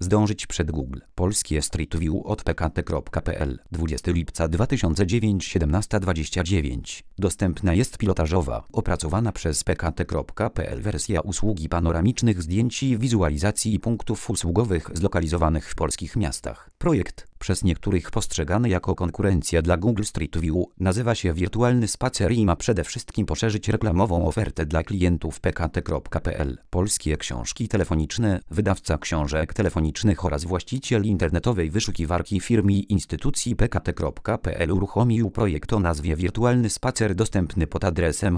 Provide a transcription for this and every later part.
Zdążyć przed Google. Polskie Street View od pkt.pl 20 lipca 2009 17:29. Dostępna jest pilotażowa, opracowana przez pkt.pl wersja usługi panoramicznych zdjęć i wizualizacji punktów usługowych zlokalizowanych w polskich miastach. Projekt, przez niektórych postrzegany jako konkurencja dla Google Street View, nazywa się Wirtualny Spacer i ma przede wszystkim poszerzyć reklamową ofertę dla klientów pkt.pl. Polskie książki telefoniczne, wydawca książek telefonicznych oraz właściciel internetowej wyszukiwarki firm i instytucji pkt.pl uruchomił projekt o nazwie Wirtualny Spacer dostępny pod adresem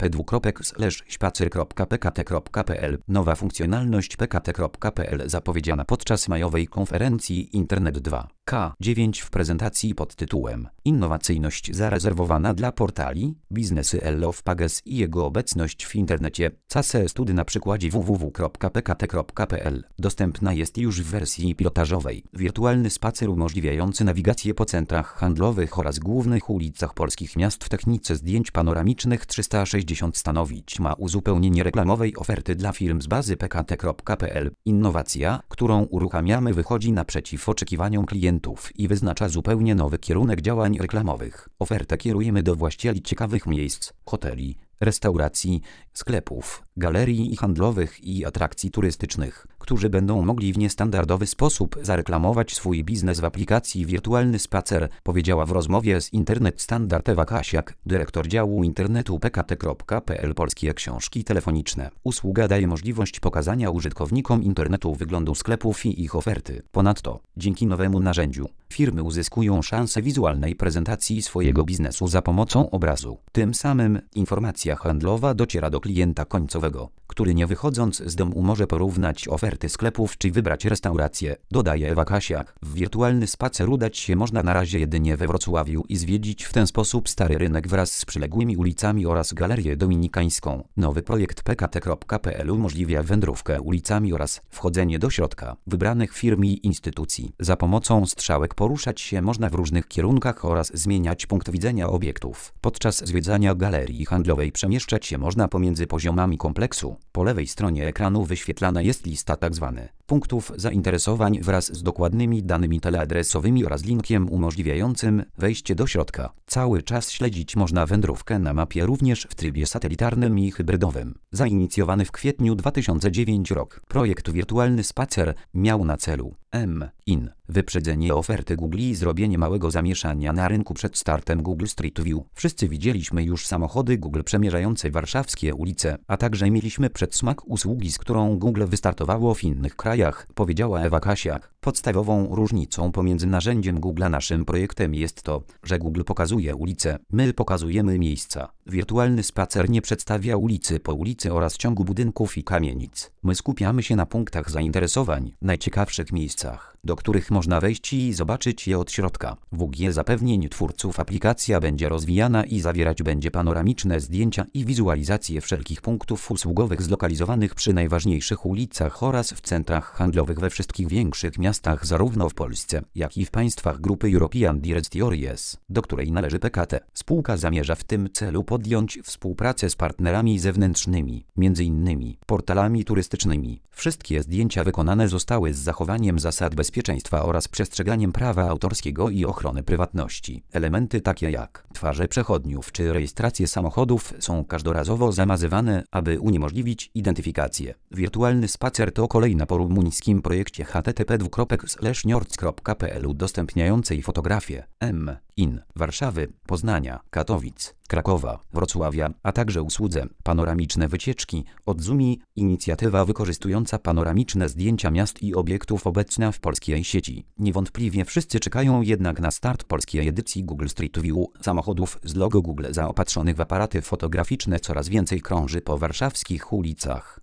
http://spacer.pkt.pl. Nowa funkcjonalność pkt.pl zapowiedziana podczas majowej konferencji Internet 2K9 w prezentacji pod tytułem Innowacyjność zarezerwowana dla portali, biznesy Love Pages i jego obecność w internecie. Case study na przykładzie www.pkt.pl. Dostępna jest już w wersji pilotażowej. Wirtualny spacer umożliwiający nawigację po centrach handlowych oraz głównych ulicach polskich miast w technice zdjęć panoramicznych 360 stanowić ma uzupełnienie reklamowej oferty dla firm z bazy pkt.pl. Innowacja, którą uruchamiamy, wychodzi naprzeciw oczekiwaniom klientów i wyznacza zupełnie nowy kierunek działań reklamowych. Ofertę kierujemy do właścicieli ciekawych miejsc, hoteli, restauracji, sklepów, galerii handlowych i atrakcji turystycznych, którzy będą mogli w niestandardowy sposób zareklamować swój biznes w aplikacji Wirtualny Spacer, powiedziała w rozmowie z Internet Standard Ewa Kasiak, dyrektor działu internetu pkt.pl. Polskie książki telefoniczne. Usługa daje możliwość pokazania użytkownikom internetu wyglądu sklepów i ich oferty. Ponadto, dzięki nowemu narzędziu, firmy uzyskują szansę wizualnej prezentacji swojego biznesu za pomocą obrazu. Tym samym informacja handlowa dociera do klienta końcowego, który nie wychodząc z domu może porównać oferty sklepów czy wybrać restaurację, dodaje Ewa Kasiak. W Wirtualny Spacer udać się można na razie jedynie we Wrocławiu i zwiedzić w ten sposób Stary Rynek wraz z przyległymi ulicami oraz Galerię Dominikańską. Nowy projekt pkt.pl umożliwia wędrówkę ulicami oraz wchodzenie do środka wybranych firm i instytucji. Za pomocą strzałek poruszać się można w różnych kierunkach oraz zmieniać punkt widzenia obiektów. Podczas zwiedzania galerii handlowej przemieszczać się można pomiędzy poziomami kompleksu. Po lewej stronie ekranu wyświetlana jest lista tzw. punktów zainteresowań wraz z dokładnymi danymi teleadresowymi oraz linkiem umożliwiającym wejście do środka. Cały czas śledzić można wędrówkę na mapie również w trybie satelitarnym i hybrydowym. Zainicjowany w kwietniu 2009 rok, projekt Wirtualny Spacer miał na celu wyprzedzenie oferty Google i zrobienie małego zamieszania na rynku przed startem Google Street View. Wszyscy widzieliśmy już samochody Google przemierzające warszawskie ulice, a także mieliśmy przedsmak usługi, z którą Google wystartowało w innych krajach, powiedziała Ewa Kasiak. Podstawową różnicą pomiędzy narzędziem Google a naszym projektem jest to, że Google pokazuje ulice, my pokazujemy miejsca. Wirtualny Spacer nie przedstawia ulicy po ulicy oraz ciągu budynków i kamienic. My skupiamy się na punktach zainteresowań, najciekawszych miejscach, do których można wejść i zobaczyć je od środka. WG zapewnień twórców aplikacja będzie rozwijana i zawierać będzie panoramiczne zdjęcia i wizualizacje wszelkich punktów usługowych zlokalizowanych przy najważniejszych ulicach oraz w centrach handlowych we wszystkich większych miastach zarówno w Polsce, jak i w państwach grupy European Direct Series, do której należy PKT. Spółka zamierza w tym celu podjąć współpracę z partnerami zewnętrznymi, m.in. portalami turystycznymi. Wszystkie zdjęcia wykonane zostały z zachowaniem zasad bezpieczeństwa oraz przestrzeganiem prawa autorskiego i ochrony prywatności. Elementy takie jak twarze przechodniów czy rejestracje samochodów są każdorazowo zamazywane, aby uniemożliwić identyfikację. Wirtualny Spacer to kolejna po rumuńskim projekcie http://nords.pl udostępniającej fotografie in Warszawy, Poznania, Katowic, Krakowa, Wrocławia, a także usłudze panoramiczne wycieczki od Zumi, inicjatywa wykorzystująca panoramiczne zdjęcia miast i obiektów obecna w polskiej sieci. Niewątpliwie wszyscy czekają jednak na start polskiej edycji Google Street View. Samochodów z logo Google zaopatrzonych w aparaty fotograficzne coraz więcej krąży po warszawskich ulicach.